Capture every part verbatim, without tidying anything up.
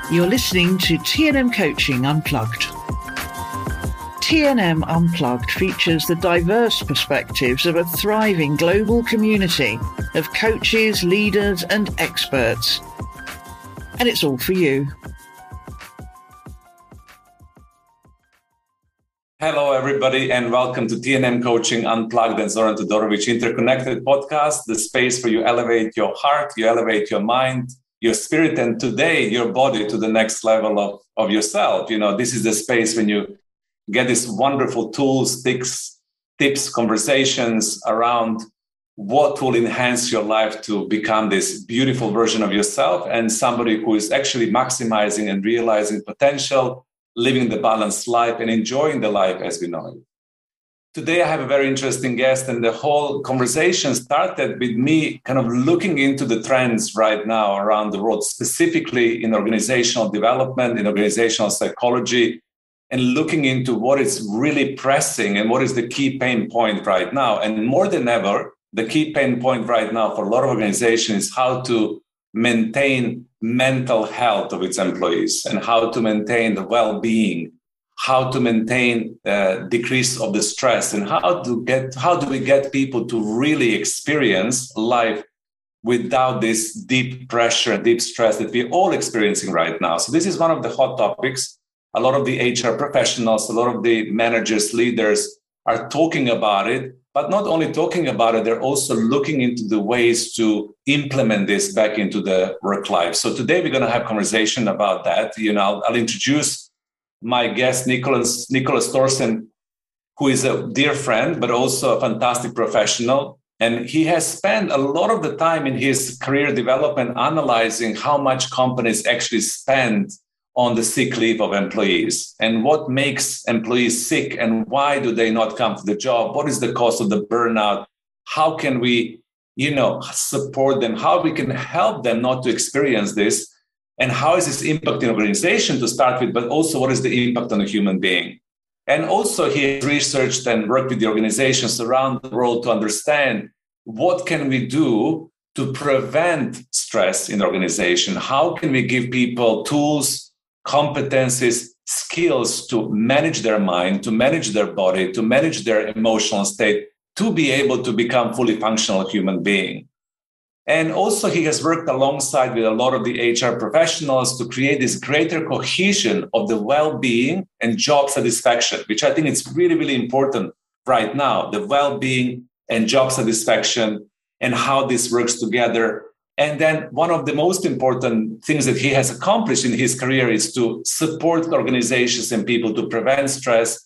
You're listening to T N M Coaching Unplugged. T N M Unplugged features the diverse perspectives of a thriving global community of coaches, leaders, and experts. And it's all for you. Hello, everybody, and welcome to T N M Coaching Unplugged and Zoran Todorovic Interconnected Podcast, the space where you elevate your heart, you elevate your mind, your spirit, and today your body to the next level of, of yourself. You know, this is the space when you get these wonderful tools, tips, tips, conversations around what will enhance your life to become this beautiful version of yourself and somebody who is actually maximizing and realizing potential, living the balanced life and enjoying the life as we know it. Today, I have a very interesting guest, and the whole conversation started with me kind of looking into the trends right now around the world, specifically in organizational development, in organizational psychology, and looking into what is really pressing and what is the key pain point right now. And more than ever, the key pain point right now for a lot of organizations is how to maintain mental health of its employees and how to maintain the well-being, how to maintain uh, decrease of the stress, and how to get how do we get people to really experience life without this deep pressure, deep stress that we're all experiencing right now. So this is one of the hot topics. A lot of the H R professionals, a lot of the managers, leaders are talking about it, but not only talking about it, they're also looking into the ways to implement this back into the work life. So today we're going to have a conversation about that. You know, I'll, I'll introduce my guest, Nicholas, Nicholas Thorsen, who is a dear friend, but also a fantastic professional. And he has spent a lot of the time in his career development analyzing how much companies actually spend on the sick leave of employees and what makes employees sick and why do they not come to the job? What is the cause of the burnout? How can we, you know, support them? How we can help them not to experience this? And how is this impacting organization to start with, but also what is the impact on a human being? And also he has researched and worked with the organizations around the world to understand what can we do to prevent stress in the organization? How can we give people tools, competencies, skills to manage their mind, to manage their body, to manage their emotional state, to be able to become fully functional human being? And also he has worked alongside with a lot of the H R professionals to create this greater cohesion of the well-being and job satisfaction, which I think is really, really important right now, the well-being and job satisfaction and how this works together. And then one of the most important things that he has accomplished in his career is to support organizations and people to prevent stress,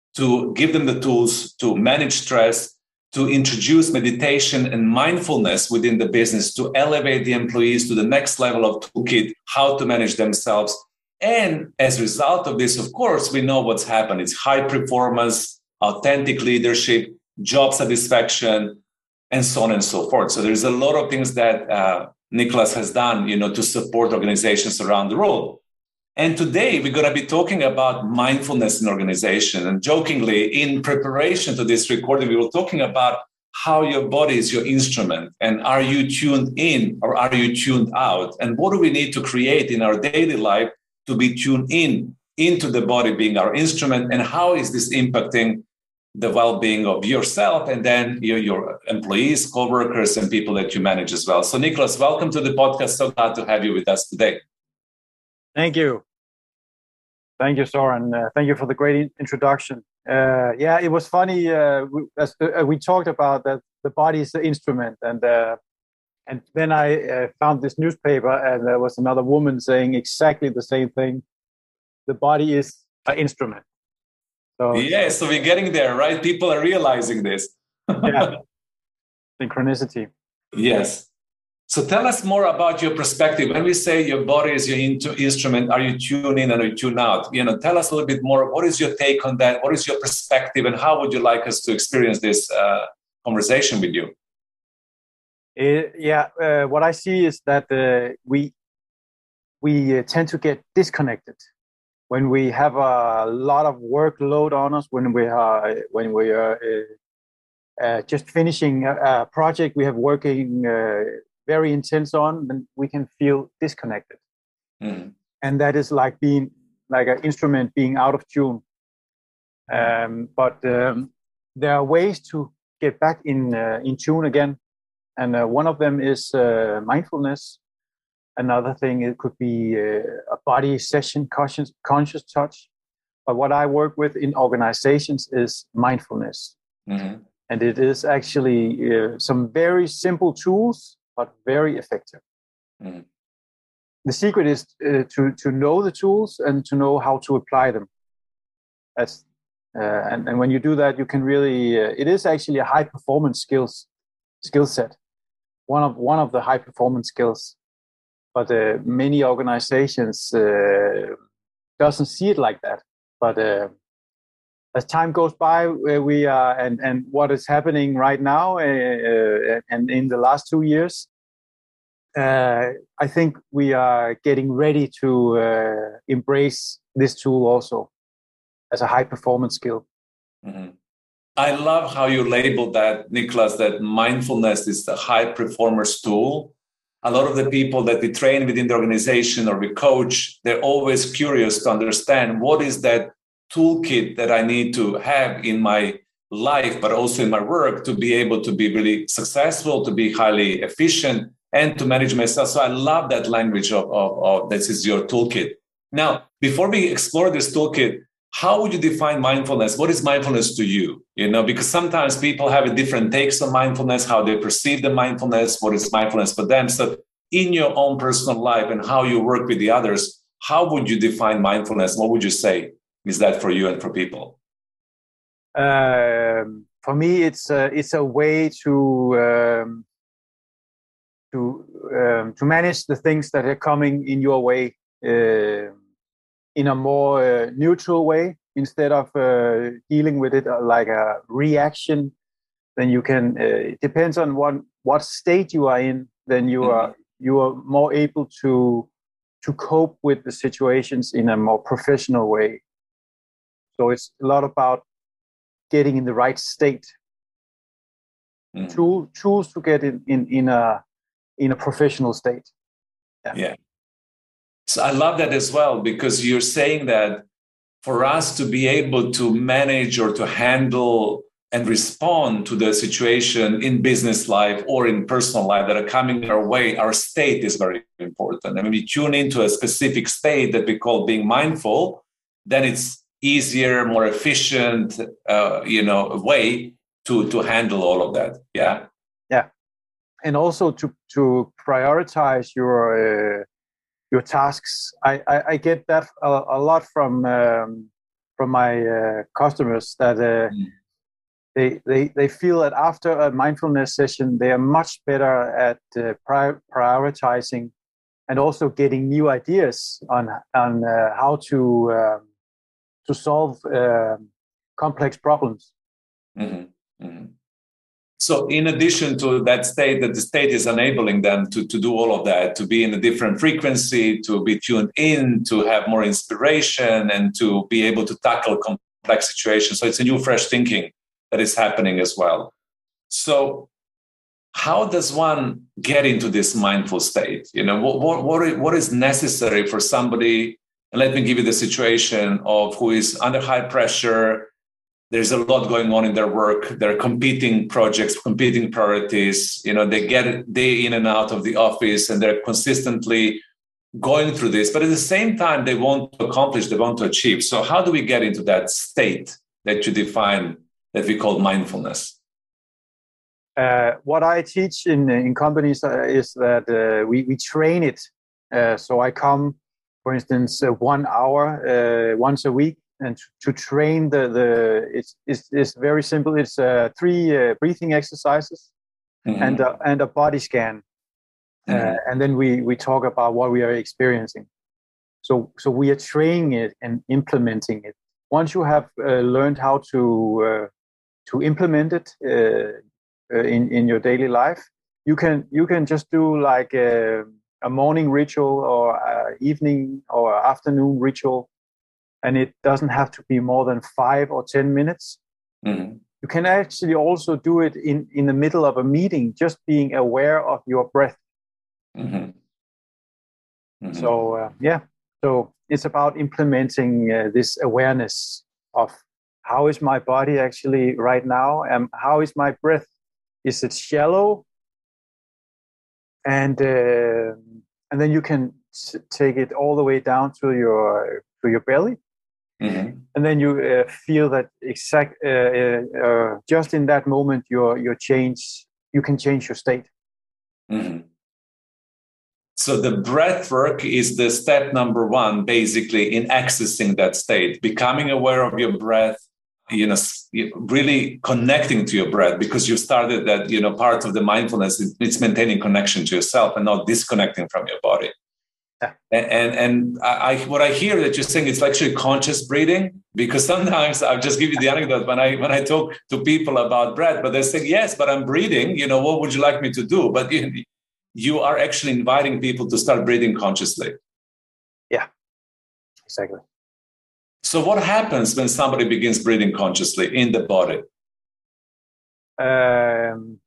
to give them the tools to manage stress, to introduce meditation and mindfulness within the business, to elevate the employees to the next level of toolkit, how to manage themselves. And as a result of this, of course, we know what's happened. It's high performance, authentic leadership, job satisfaction, and so on and so forth. So there's a lot of things that uh, Nicholas has done, you know, to support organizations around the world. And today we're going to be talking about mindfulness in organization. And jokingly, in preparation to this recording, we were talking about how your body is your instrument. And are you tuned in or are you tuned out? And what do we need to create in our daily life to be tuned in into the body being our instrument? And how is this impacting the well-being of yourself and then your, your employees, co-workers, and people that you manage as well? So Nicholas, welcome to the podcast. So glad to have you with us today. Thank you. Thank you, Soren. Uh, thank you for the great in- introduction. Uh, yeah, it was funny. Uh, we, as, uh, we talked about that the body is the instrument. And uh, and then I uh, found this newspaper and there was another woman saying exactly the same thing. The body is an instrument. So, yeah, so we're getting there, right? People are realizing this. Yeah, synchronicity. Yes. So tell us more about your perspective. When we say your body is your into instrument, are you tuned in and are you tuned out? You know, tell us a little bit more. What is your take on that? What is your perspective, and how would you like us to experience this uh, conversation with you? Uh, yeah, uh, what I see is that uh, we we uh, tend to get disconnected when we have a lot of workload on us. When we are when we are uh, uh, just finishing a, a project we have working. Uh, very intense on, then we can feel disconnected. Mm. and that is like being like an instrument being out of tune. Um, but um, there are ways to get back in uh, in tune again, and uh, one of them is uh, mindfulness. Another thing, it could be uh, a body session, conscious conscious touch. But what I work with in organizations is mindfulness, mm-hmm. and it is actually uh, some very simple tools, but very effective. Mm-hmm. The secret is uh, to to know the tools and to know how to apply them. That's uh, and and when you do that, you can really. Uh, it is actually a high performance skills skill set. One of one of the high performance skills, but uh, many organizations uh, doesn't see it like that. But uh, as time goes by, uh, we are and and what is happening right now, uh, uh, and in the last two years. Uh, I think we are getting ready to uh, embrace this tool also as a high performance skill. Mm-hmm. I love how you labeled that, Niklas, that mindfulness is the high performers tool. A lot of the people that we train within the organization or we coach, they're always curious to understand what is that toolkit that I need to have in my life, but also in my work to be able to be really successful, to be highly efficient, and to manage myself. So I love that language of, of, of this is your toolkit. Now, before we explore this toolkit, how would you define mindfulness? What is mindfulness to you? You know, because sometimes people have a different takes on mindfulness, how they perceive the mindfulness, what is mindfulness for them. So in your own personal life and how you work with the others, how would you define mindfulness? What would you say is that for you and for people? Um, for me, it's a, it's a way to... Um, to um, to manage the things that are coming in your way uh, in a more uh, neutral way instead of uh, dealing with it like a reaction. Then you can. Uh, it depends on what what state you are in. Then you mm-hmm. are you are more able to to cope with the situations in a more professional way. So it's a lot about getting in the right state. Mm-hmm. Tool, tools to get in in, in a in a professional state. Yeah. yeah. So I love that as well, because you're saying that for us to be able to manage or to handle and respond to the situation in business life or in personal life that are coming our way, our state is very important. And when we tune into a specific state that we call being mindful, then it's easier, more efficient, uh, you know, way to, to handle all of that. Yeah. Yeah. And also to to prioritize your uh, your tasks. I, I, I get that a, a lot from um, from my uh, customers that uh, mm. they, they they feel that after a mindfulness session they are much better at uh, pri- prioritizing and also getting new ideas on on uh, how to um, to solve uh, complex problems. Mm-hmm. Mm-hmm. So in addition to that state, that the state is enabling them to, to do all of that, to be in a different frequency, to be tuned in, to have more inspiration, and to be able to tackle complex situations. So it's a new, fresh thinking that is happening as well. So how does one get into this mindful state? You know, what, what, what, what is necessary for somebody? And let me give you the situation of who is under high pressure. There's a lot going on in their work. There are competing projects, competing priorities. You know, they get day in and out of the office and they're consistently going through this. But at the same time, they want to accomplish, they want to achieve. So how do we get into that state that you define that we call mindfulness? Uh, what I teach in, in companies uh, is that uh, we, we train it. Uh, so I come, for instance, uh, one hour uh, once a week. And to, to train the, the it's, it's, it's very simple. It's uh, three uh, breathing exercises mm-hmm. and, uh, and a body scan. Mm-hmm. Uh, and then we, we talk about what we are experiencing. So, so we are training it and implementing it. Once you have uh, learned how to, uh, to implement it uh, uh, in, in your daily life, you can, you can just do like a, a morning ritual or a evening or afternoon ritual. And it doesn't have to be more than five or ten minutes. Mm-hmm. You can actually also do it in, in the middle of a meeting, just being aware of your breath. Mm-hmm. Mm-hmm. So, uh, yeah. So it's about implementing uh, this awareness of how is my body actually right now, and how is my breath? Is it shallow? And uh, and then you can s- take it all the way down to your to your belly, mm-hmm. and then you uh, feel that exact uh, uh, uh, just in that moment your your change. You can change your state. Mm-hmm. So the breath work is the step number one, basically, in accessing that state, becoming aware of your breath, you know, really connecting to your breath, because you started that, you know, part of the mindfulness, it's maintaining connection to yourself and not disconnecting from your body. Yeah. And, and, and I, what I hear that you're saying, it's actually conscious breathing, because sometimes I'll just give you the anecdote when I, when I talk to people about breath, but they say, yes, but I'm breathing, you know, what would you like me to do? But you, you are actually inviting people to start breathing consciously. Yeah, exactly. So what happens when somebody begins breathing consciously in the body? Um,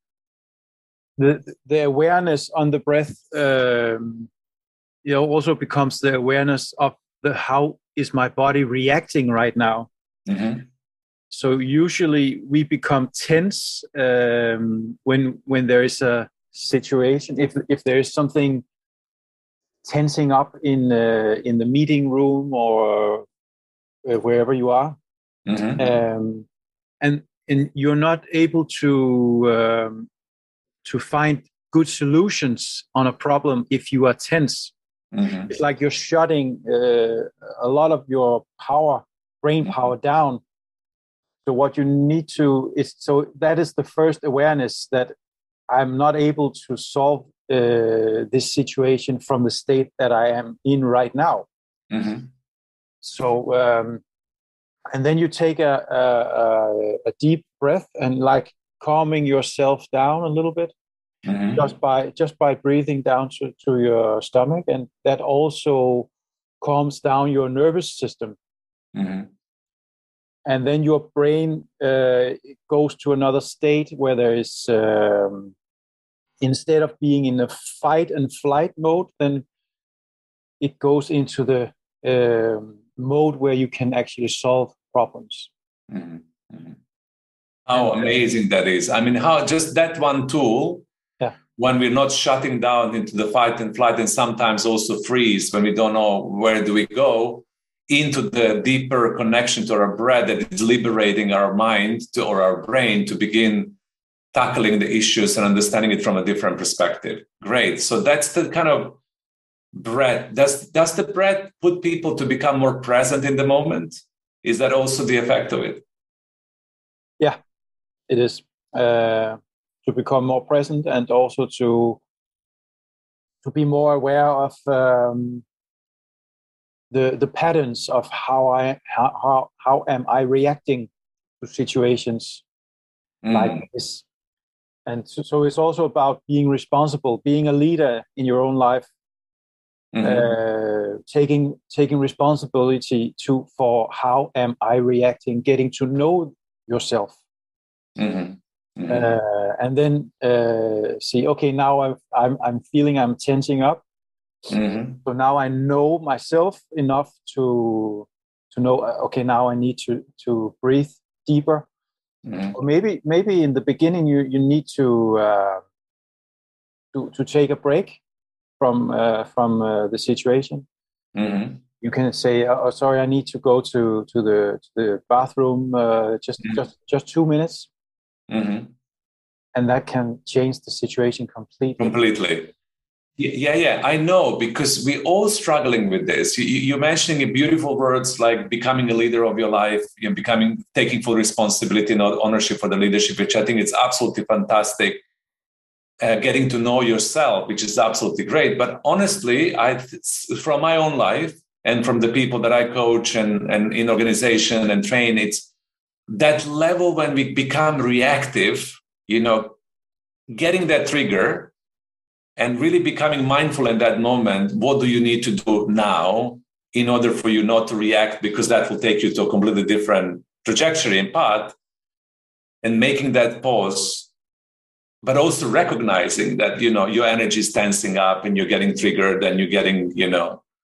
the the awareness on the breath, um, you know, also becomes the awareness of the how is my body reacting right now. Mm-hmm. So usually we become tense um, when when there is a situation. If if there is something tensing up in uh, in the meeting room or uh, wherever you are, mm-hmm. um, and and you're not able to um, to find good solutions on a problem if you are tense. Mm-hmm. It's like you're shutting uh, a lot of your power, brain power, mm-hmm. down. So what you need to is so that is the first awareness that I'm not able to solve uh, this situation from the state that I am in right now. Mm-hmm. So um, and then you take a, a, a deep breath and like calming yourself down a little bit, mm-hmm. just by just by breathing down to, to your stomach, and that also calms down your nervous system. Mm-hmm. And then your brain uh, goes to another state where there is, um, instead of being in a fight and flight mode, then it goes into the um, mode where you can actually solve problems. Mm-hmm. Mm-hmm. How and, amazing uh, that is. I mean, how just that one tool, yeah. when we're not shutting down into the fight and flight, and sometimes also freeze when we don't know where do we go, into the deeper connection to our breath that is liberating our mind to, or our brain to begin tackling the issues and understanding it from a different perspective. Great. So that's the kind of breath. Does, does the breath put people to become more present in the moment? Is that also the effect of it? Yeah, it is. Uh, to become more present and also to, to be more aware of um, the the patterns of how I how how, how am I reacting to situations mm. like this, and so, so it's also about being responsible, being a leader in your own life, mm-hmm. uh, taking taking responsibility to for how am I reacting, getting to know yourself, mm-hmm. Mm-hmm. Uh, and then uh, see, okay, now I've, I'm I'm feeling I'm tensing up. Mm-hmm. So now I know myself enough to to know. Okay, now I need to to breathe deeper. Mm-hmm. Or maybe maybe in the beginning you you need to uh, to to take a break from uh, from uh, the situation. Mm-hmm. You can say, "Oh, sorry, I need to go to to the to the bathroom. Uh, just mm-hmm. just just two minutes," mm-hmm. and that can change the situation completely. Completely. Yeah, yeah, I know, because we're all struggling with this. You, you're mentioning beautiful words like becoming a leader of your life, you know, becoming, taking full responsibility and ownership for the leadership, which I think is absolutely fantastic. Uh, getting to know yourself, which is absolutely great. But honestly, I, from my own life and from the people that I coach and, and in organization and train, it's that level when we become reactive, you know, getting that trigger, and really becoming mindful in that moment. What do you need to do now in order for you not to react, because that will take you to a completely different trajectory and path, and making that pause, but also recognizing that, you know, your energy is tensing up and you're getting triggered and you're getting, you know,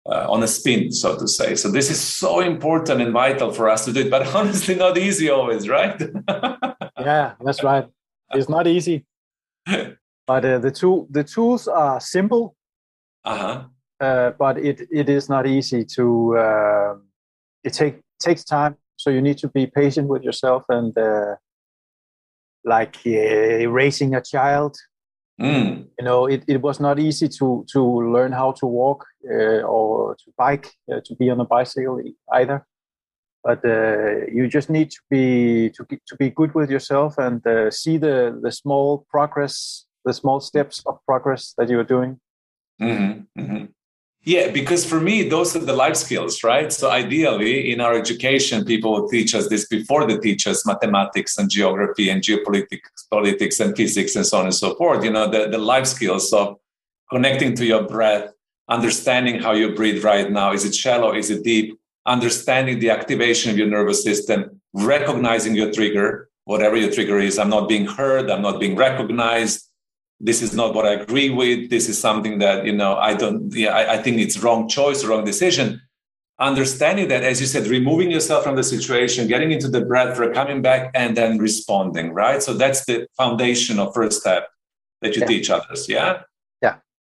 uh, on a spin, so to say. So this is so important and vital for us to do it, but honestly, not easy always, right? Yeah, that's right. It's not easy, but uh, the tool the tools are simple. Uh-huh. Uh, but it it is not easy to. Uh, it take takes time, so you need to be patient with yourself and uh, like uh, raising a child. Mm. You know, it, it was not easy to to learn how to walk uh, or to bike, uh, to be on a bicycle either. But uh, you just need to be to to be good with yourself and uh, see the the small progress, the small steps of progress that you are doing. Mm-hmm. Mm-hmm. Yeah, because for me, those are the life skills, right? So ideally, in our education, people will teach us this before they teach us mathematics and geography and geopolitics, politics and physics and so on and so forth. You know, the, the life skills of connecting to your breath, understanding how you breathe right now. Is it shallow? Is it deep? Understanding the activation of your nervous system, recognizing your trigger, whatever your trigger is. I'm not being heard. I'm not being recognized. This is not what I agree with. This is something that, you know, I don't, yeah, I, I think it's wrong choice, wrong decision. Understanding that, as you said, removing yourself from the situation, getting into the breath, coming back and then responding, right? So that's the foundation of first step that you Yeah. teach others. Yeah. Yeah.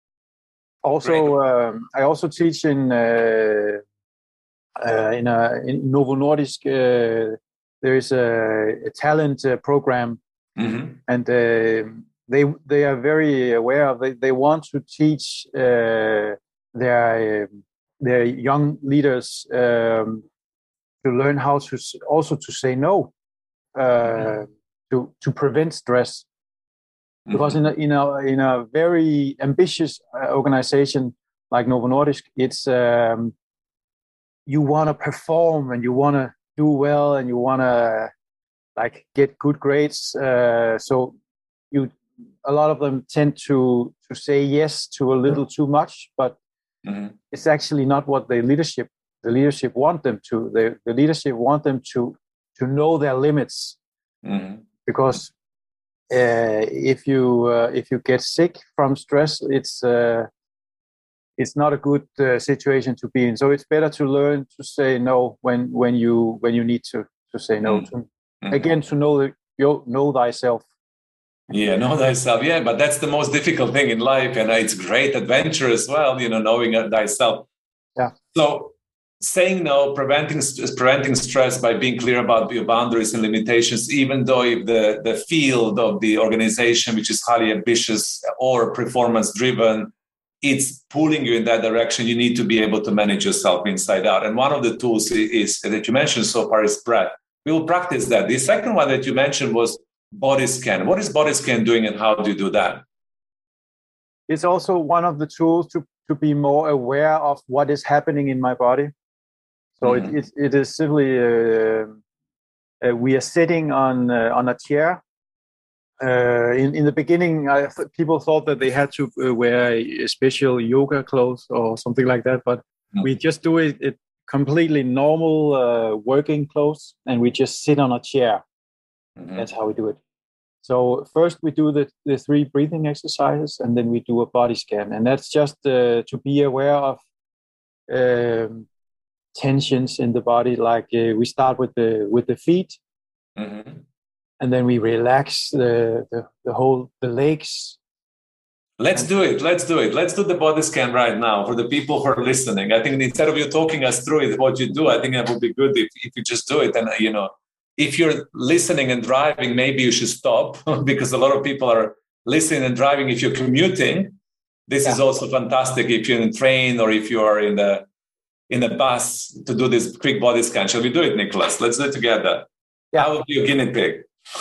Also, um, I also teach in, uh, uh, in, a, in Novo Nordisk, uh, there is a, a talent uh, program. Mm-hmm. And, uh, They they are very aware of. They they want to teach uh, their their young leaders um, to learn how to also to say no, uh, mm-hmm. to to prevent stress. Because mm-hmm. in a in a in a very ambitious organization like Novo Nordisk, it's um, you want to perform and you want to do well and you want to like get good grades. Uh, so you. A lot of them tend to to say yes to a little too much, but mm-hmm. it's actually not what the leadership the leadership want them to. The, the leadership want them to to know their limits, mm-hmm. because uh, if you uh, if you get sick from stress, it's uh, it's not a good uh, situation to be in. So it's better to learn to say no when when you when you need to to say no. Mm-hmm. To, mm-hmm. Again, to know the, you know thyself. Yeah, know thyself. Yeah, but that's the most difficult thing in life. And it's great adventure as well, you know, knowing thyself. Yeah. So saying no, preventing preventing stress by being clear about your boundaries and limitations, even though if the, the field of the organization, which is highly ambitious or performance driven, it's pulling you in that direction, you need to be able to manage yourself inside out. And one of the tools is that you mentioned so far is breath. We will practice that. The second one that you mentioned was body scan. What is body scan doing and how do you do that? It's also one of the tools to, to be more aware of what is happening in my body. So mm-hmm. it, it, it is simply, uh, uh, we are sitting on uh, on a chair. Uh, in, in the beginning, I th- people thought that they had to uh, wear a special yoga clothes or something like that, but mm-hmm. we just do it, it completely normal uh, working clothes, and we just sit on a chair. Mm-hmm. That's how we do it. So first we do the, the three breathing exercises, and then we do a body scan. And that's just uh, to be aware of um, tensions in the body. Like uh, we start with the with the feet, mm-hmm. and then we relax the, the, the whole, the legs. Let's do it. Let's do it. Let's do the body scan right now for the people who are listening. I think instead of you talking us through it, what you do, I think that would be good if, if you just do it. And, you know, if you're listening and driving, maybe you should stop because a lot of people are listening and driving. If you're commuting, this yeah. is also fantastic. If you're in a train or if you are in the in a bus to do this quick body scan. Shall we do it, Nicholas? Let's do it together. Yeah. I will be a guinea pig.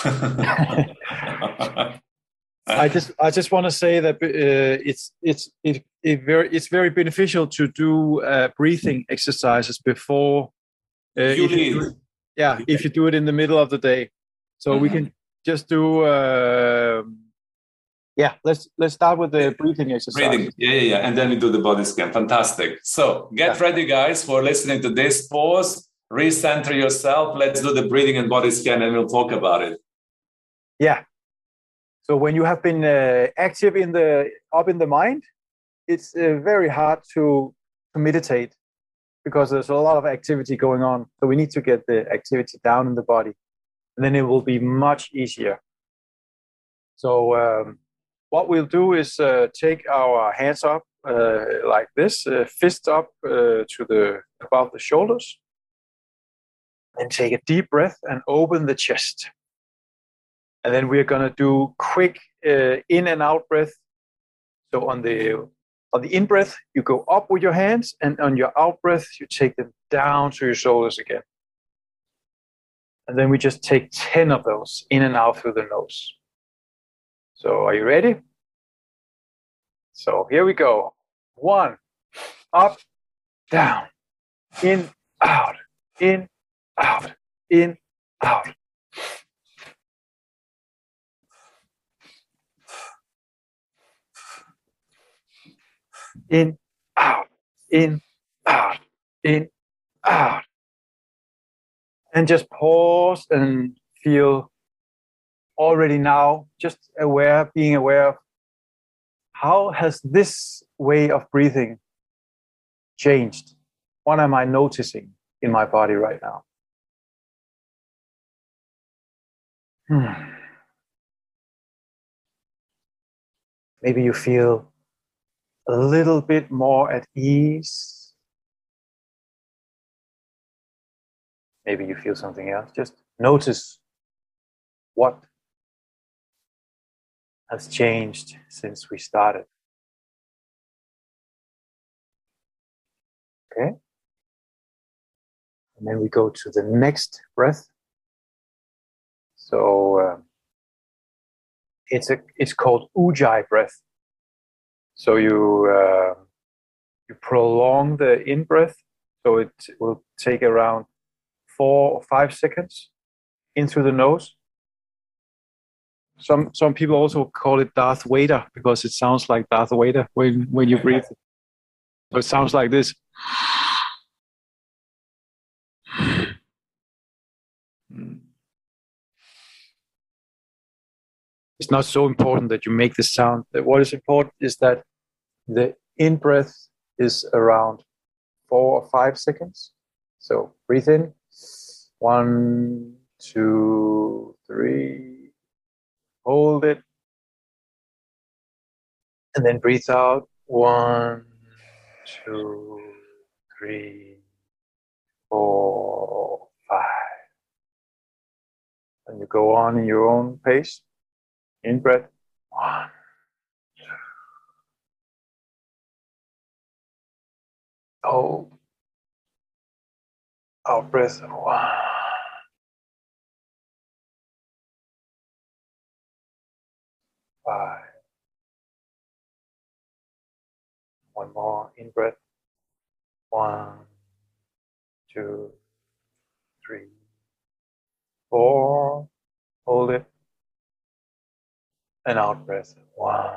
I just I just want to say that uh, it's it's it, it very it's very beneficial to do uh, breathing exercises before. Uh, you lead. You, Yeah, if you do it in the middle of the day, so mm-hmm. we can just do. Uh, yeah, let's let's start with the breathing exercise. Breathing, yeah, yeah, yeah, and then we do the body scan. Fantastic. So get yeah. ready, guys, for listening to this. Pause, recenter yourself. Let's do the breathing and body scan, and we'll talk about it. Yeah. So when you have been uh, active in the up in the mind, it's uh, very hard to to meditate because there's a lot of activity going on. So we need to get the activity down in the body, and then it will be much easier. So um, what we'll do is uh, take our hands up uh, like this, uh, fist up uh, to the above the shoulders, and take a deep breath and open the chest. And then we're going to do quick uh, in and out breath. So on the on the in breath, you go up with your hands, and on your out breath, you take them down to your shoulders again. And then we just take ten of those in and out through the nose. So are you ready? So here we go. One, up, down, in, out, in, out, in, out. In, out, in, out, in, out. And just pause and feel already now, just aware, being aware of how has this way of breathing changed? What am I noticing in my body right now? Hmm. Maybe you feel a little bit more at ease. Maybe you feel something else. Just notice what has changed since we started. Okay? And then we go to the next breath. So uh, it's a it's called Ujjayi breath. So you uh, you prolong the in breath. So it will take around four or five seconds in through the nose. Some some people also call it Darth Vader because it sounds like Darth Vader when, when you breathe. So it sounds like this. It's not so important that you make the sound. What is important is that the in breath is around four or five seconds. So breathe in. One, two, three. Hold it. And then breathe out. One, two, three, four, five. And you go on in your own pace. In breath. One, two. Hold. Out breath. One. Five. One more in breath. One, two, three, four. Hold it. And out breath. One,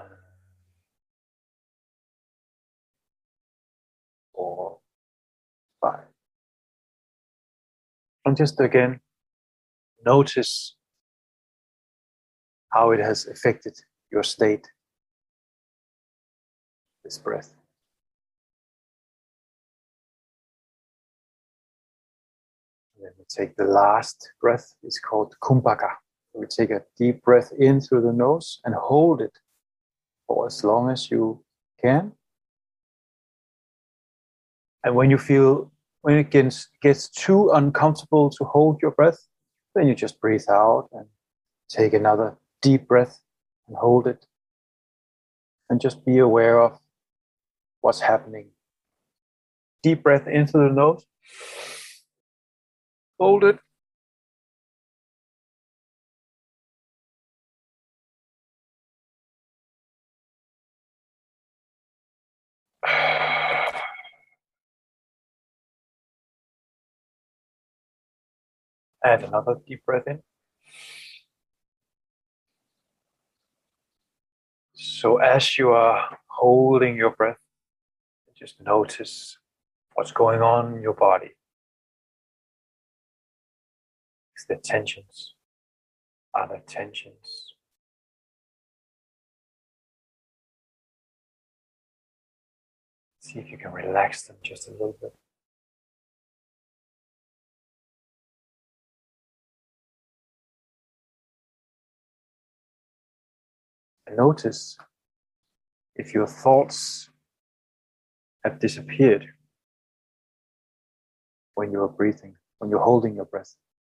four, five. And just again, notice how it has affected your state, this breath. And then we take the last breath. It's called Kumbhaka. We take a deep breath in through the nose and hold it for as long as you can. And when you feel, when it gets, gets too uncomfortable to hold your breath, then you just breathe out and take another deep breath and hold it. And just be aware of what's happening. Deep breath in through the nose. Hold it. And another deep breath in. So as you are holding your breath, just notice what's going on in your body. Is there tensions? Are there tensions? See if you can relax them just a little bit. And notice if your thoughts have disappeared when you are breathing, when you're holding your breath.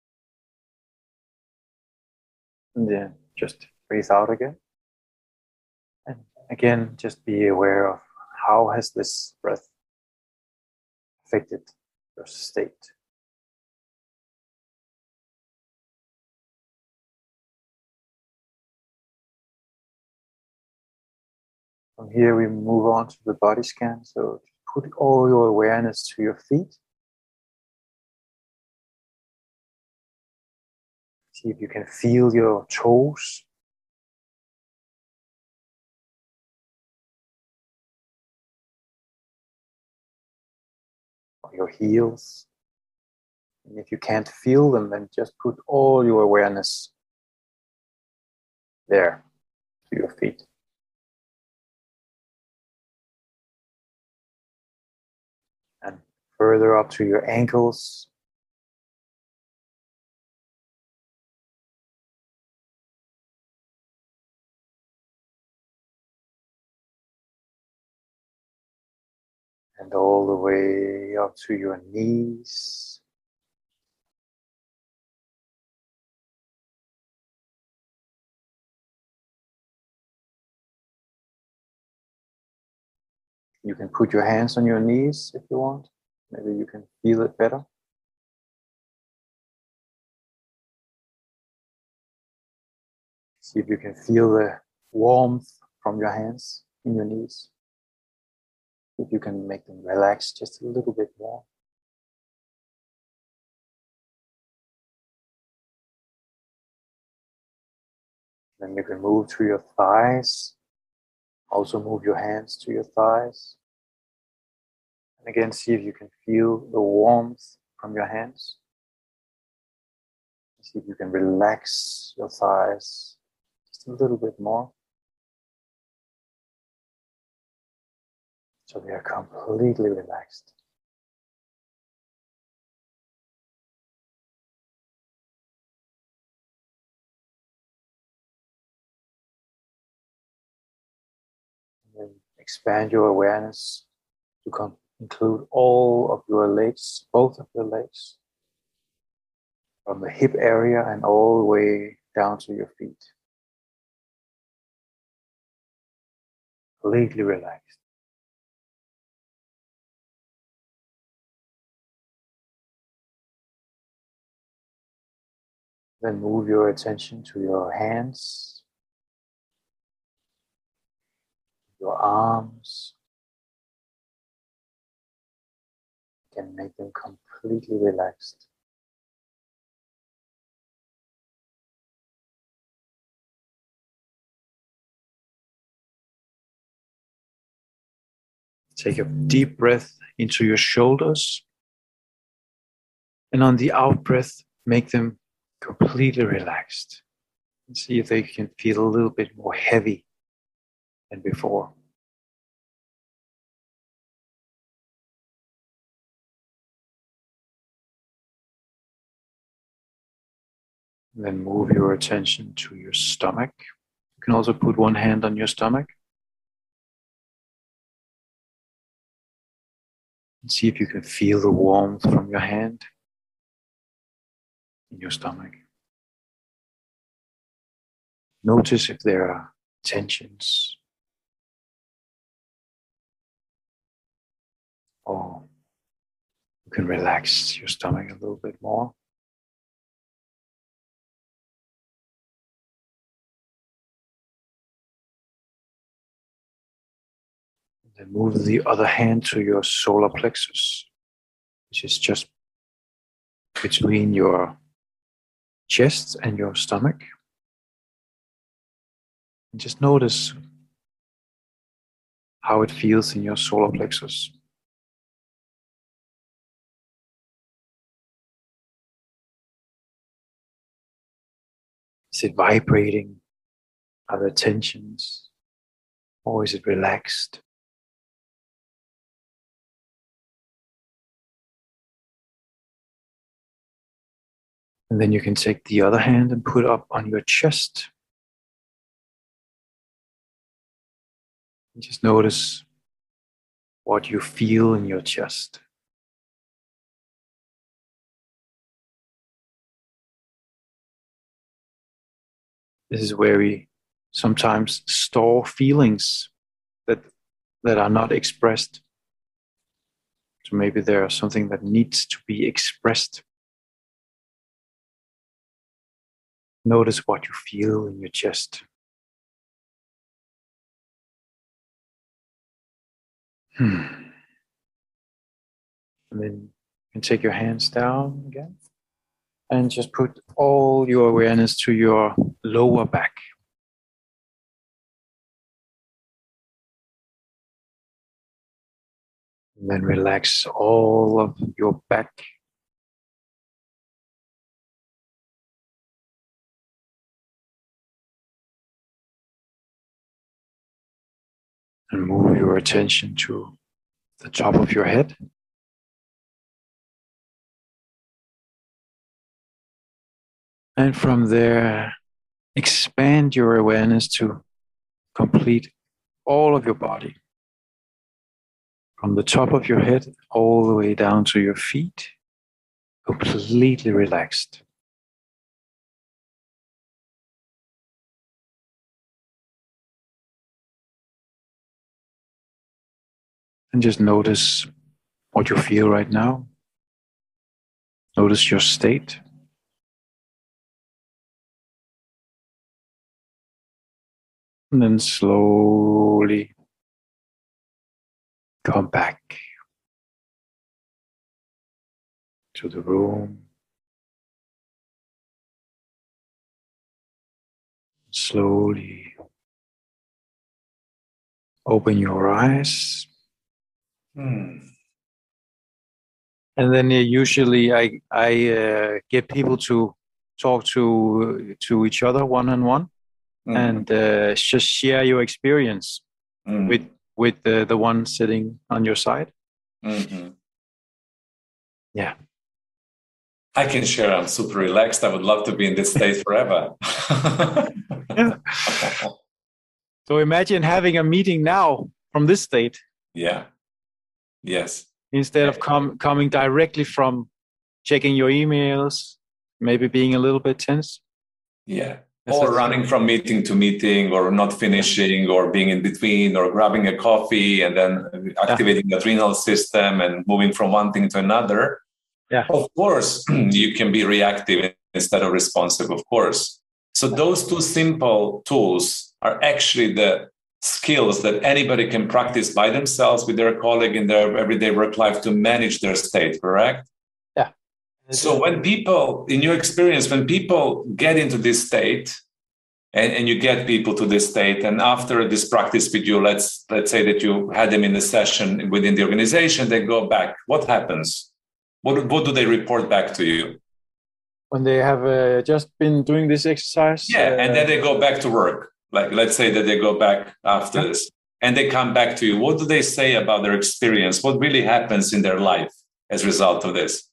And then just breathe out again. And again, just be aware of how has this breath affected your state. From here we move on to the body scan. So put all your awareness to your feet. See if you can feel your toes. Or your heels. And if you can't feel them, then just put all your awareness there to your feet. And further up to your ankles. And all the way up to your knees. You can put your hands on your knees if you want. Maybe you can feel it better. See if you can feel the warmth from your hands in your knees. If you can make them relax just a little bit more. Then you can move to your thighs. Also move your hands to your thighs. And again, see if you can feel the warmth from your hands. See if you can relax your thighs just a little bit more. So they are completely relaxed. And then expand your awareness to come, include all of your legs, both of your legs, from the hip area and all the way down to your feet. Completely relaxed. Then move your attention to your hands, your arms. You can make them completely relaxed. Take a deep breath into your shoulders. And on the out breath, make them completely relaxed. And see if they can feel a little bit more heavy than before. And then move your attention to your stomach. You can also put one hand on your stomach. And see if you can feel the warmth from your hand in your stomach. Notice if there are tensions or you can relax your stomach a little bit more. Then move the other hand to your solar plexus, which is just between your chest and your stomach. And just notice how it feels in your solar plexus. Is it vibrating? Are there tensions? Or is it relaxed? And then you can take the other hand and put up on your chest. And just notice what you feel in your chest. This is where we sometimes store feelings that that are not expressed. So maybe there is something that needs to be expressed. Notice what you feel in your chest. Hmm. And then you can take your hands down again and just put all your awareness to your lower back. And then relax all of your back. And move your attention to the top of your head. And from there, expand your awareness to complete all of your body. From the top of your head all the way down to your feet, completely relaxed. And just notice what you feel right now. Notice your state. And then slowly come back to the room. Slowly open your eyes. Hmm. And then uh, usually I I uh, get people to talk to to each other one on one, and uh, just share your experience mm. with with the, the one sitting on your side. Mm-hmm. Yeah, I can share. I'm super relaxed. I would love to be in this state forever. Yeah. So imagine having a meeting now from this state. Yeah. Yes. Instead of com- coming directly from checking your emails, maybe being a little bit tense. Yeah. That's or running from meeting to meeting, or not finishing, or being in between, or grabbing a coffee and then activating yeah. the adrenal system and moving from one thing to another. Yeah. Of course, you can be reactive instead of responsive, of course. So those two simple tools are actually the skills that anybody can practice by themselves with their colleague in their everyday work life to manage their state, correct? Yeah. So when people, in your experience, when people get into this state and, and you get people to this state, and after this practice with you, let's let's say that you had them in the session within the organization, they go back. What happens? What, what do they report back to you? When they have uh, just been doing this exercise? Yeah, uh, and then they go back to work. Like, let's say that they go back after yeah. this and they come back to you. What do they say about their experience? What really happens in their life as a result of this?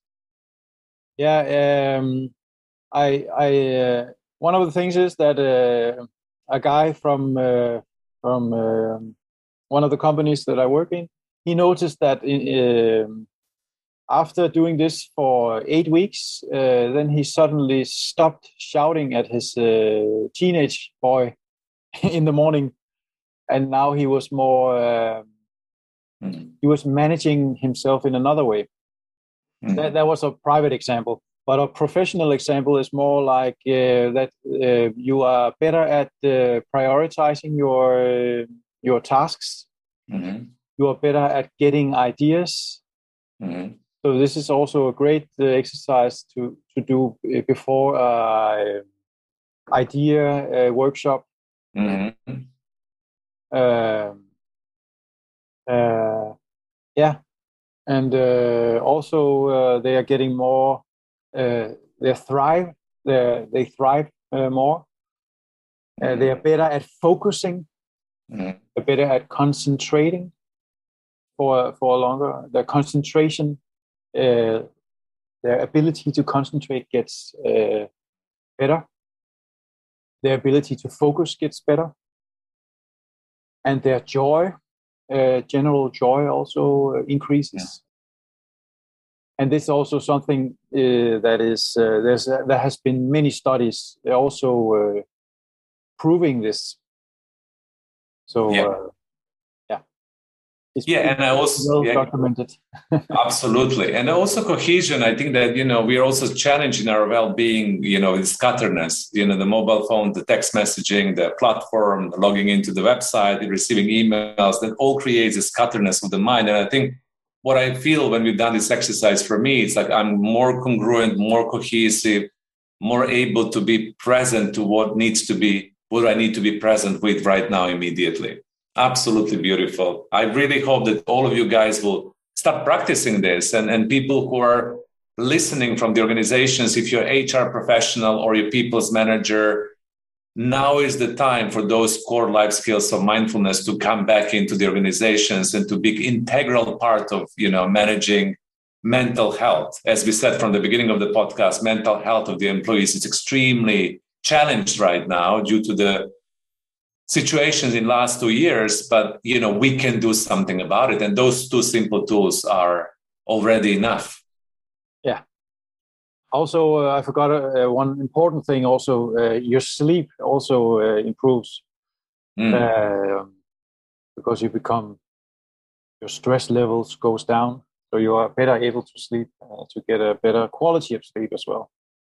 Yeah, um, I, I, uh, one of the things is that uh, a guy from uh, from uh, one of the companies that I work in, he noticed that in, uh, after doing this for eight weeks, uh, then he suddenly stopped shouting at his uh, teenage boy in the morning, and now he was more uh, mm. he was managing himself in another way. Mm. That, that was a private example, but a professional example is more like uh, that uh, you are better at uh, prioritizing your uh, your tasks. Mm-hmm. You are better at getting ideas. Mm-hmm. So this is also a great uh, exercise to to do before uh, idea uh, workshop. Mm-hmm. Uh, uh, yeah, and uh, also uh, they are getting more. Uh, they thrive. They they thrive uh, more. Uh, they are better at focusing. Mm-hmm. They're better at concentrating for for longer. The concentration uh, their ability to concentrate gets uh, better. Their ability to focus gets better. And their joy, uh, general joy also uh, increases. Yeah. And this is also something uh, that is, uh, there's, uh, there has been many studies also uh, proving this. So, yeah. Uh, yeah. It's yeah, and I also well yeah, documented. Absolutely. And also cohesion. I think that, you know, we are also challenging our well-being, you know, with scatterness, you know, the mobile phone, the text messaging, the platform, the logging into the website, the receiving emails, that all creates a scatterness of the mind. And I think what I feel when we've done this exercise, for me, it's like I'm more congruent, more cohesive, more able to be present to what needs to be, what I need to be present with right now immediately. Absolutely beautiful. I really hope that all of you guys will start practicing this, and, and people who are listening from the organizations, if you're H R professional or your people's manager, now is the time for those core life skills of mindfulness to come back into the organizations and to be integral part of, you know, managing mental health. As we said from the beginning of the podcast, mental health of the employees is extremely challenged right now due to the situations in last two years, but, you know, we can do something about it. And those two simple tools are already enough. Yeah. Also, uh, I forgot uh, one important thing also, uh, your sleep also uh, improves mm. uh, because you become, your stress levels goes down. So you are better able to sleep, uh, to get a better quality of sleep as well.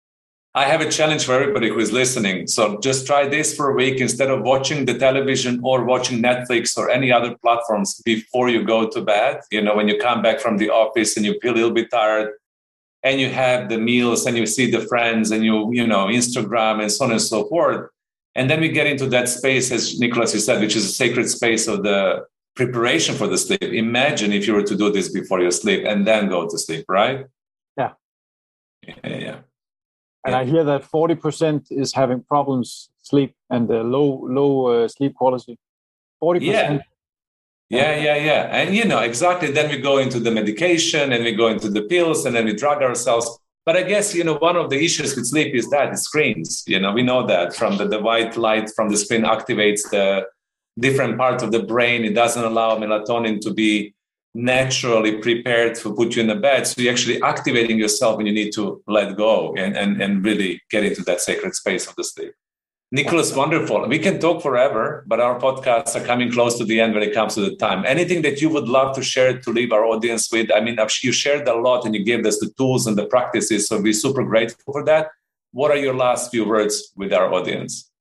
I have a challenge for everybody who is listening. So just try this for a week. Instead of watching the television or watching Netflix or any other platforms before you go to bed, you know, when you come back from the office and you feel a little bit tired and you have the meals and you see the friends and you, you know, Instagram and so on and so forth. And then we get into that space, as Nicholas, you said, which is a sacred space of the preparation for the sleep. Imagine if you were to do this before you sleep and then go to sleep, right? Yeah. Yeah. yeah. And yeah. I hear that forty percent is having problems sleep and uh, low low uh, sleep quality. forty percent. Yeah. yeah, yeah, yeah. And, you know, exactly. Then we go into the medication and we go into the pills and then we drug ourselves. But I guess, you know, one of the issues with sleep is that it screens. You know, we know that from the, the white light from the screen activates the different parts of the brain. It doesn't allow melatonin to be naturally prepared to put you in the bed. So you're actually activating yourself when you need to let go and, and, and really get into that sacred space of the sleep. Nicholas, wonderful. We can talk forever, but our podcasts are coming close to the end when it comes to the time. Anything that you would love to share to leave our audience with? I mean, you shared a lot and you gave us the tools and the practices, so we're super grateful for that. What are your last few words with our audience?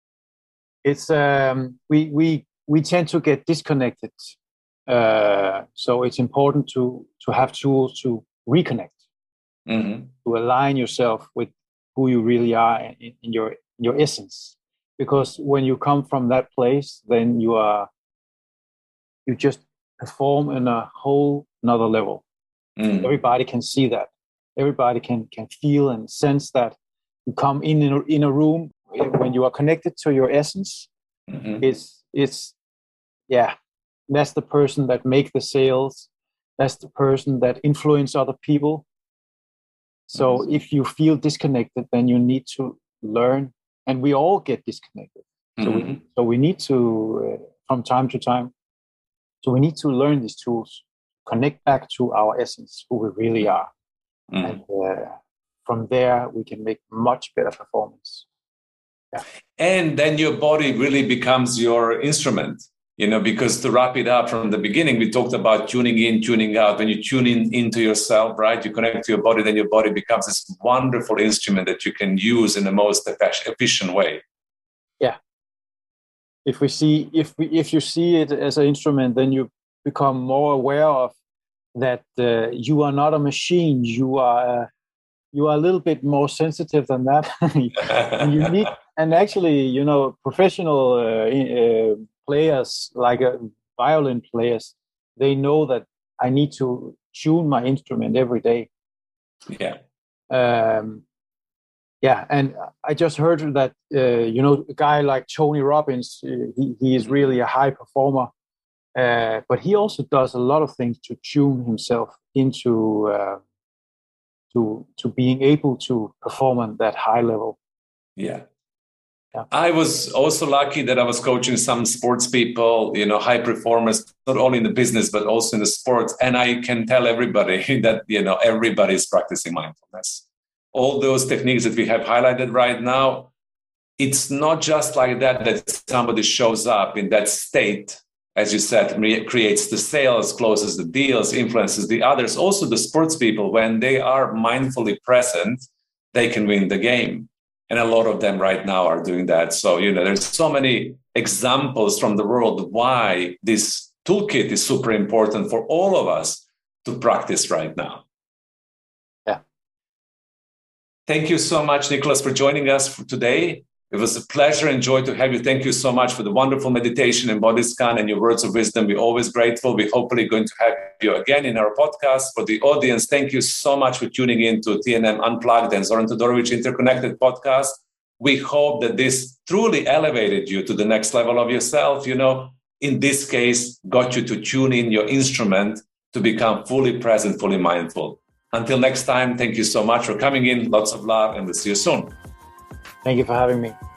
It's um, we we we tend to get disconnected. Uh, so it's important to to have tools to reconnect, mm-hmm. to align yourself with who you really are in, in your in your essence. Because when you come from that place, then you are you just perform in a whole another level. Mm. Everybody can see that. Everybody can can feel and sense that. You come in in a, in a room when you are connected to your essence. Mm-hmm. It's it's yeah. That's the person that make the sales. That's the person that influence other people. So mm-hmm. if you feel disconnected, then you need to learn. And we all get disconnected. Mm-hmm. So we so we need to, uh, from time to time, so we need to learn these tools, connect back to our essence, who we really are. Mm-hmm. And uh, from there, we can make much better performance. Yeah. And then your body really becomes your instrument. You know, because to wrap it up from the beginning, we talked about tuning in, tuning out. When you tune in into yourself, right, you connect to your body, then your body becomes this wonderful instrument that you can use in the most efficient way. Yeah. If we see, if we, if you see it as an instrument, then you become more aware of that uh, you are not a machine. You are, uh, you are a little bit more sensitive than that. And you need, and actually, you know, professional uh, uh, players, like uh, violin players, they know that I need to tune my instrument every day. Yeah. Um, yeah, and I just heard that, uh, you know, a guy like Tony Robbins, uh, he, he is really a high performer, uh, but he also does a lot of things to tune himself into uh, to to being able to perform on that high level. Yeah. Yeah. I was also lucky that I was coaching some sports people, you know, high performers, not only in the business, but also in the sports. And I can tell everybody that, you know, everybody is practicing mindfulness. All those techniques that we have highlighted right now, it's not just like that, that somebody shows up in that state, as you said, creates the sales, closes the deals, influences the others. Also the sports people, when they are mindfully present, they can win the game. And a lot of them right now are doing that. So, you know, there's so many examples from the world why this toolkit is super important for all of us to practice right now. Yeah. Thank you so much, Nicholas, for joining us for today. It was a pleasure and joy to have you. Thank you so much for the wonderful meditation and body scan and your words of wisdom. We're always grateful. We're hopefully going to have you again in our podcast. For the audience, thank you so much for tuning in to T N M Unplugged and Zoran Todorovic Interconnected podcast. We hope that this truly elevated you to the next level of yourself. You know, in this case, got you to tune in your instrument to become fully present, fully mindful. Until next time, thank you so much for coming in. Lots of love, and we'll see you soon. Thank you for having me.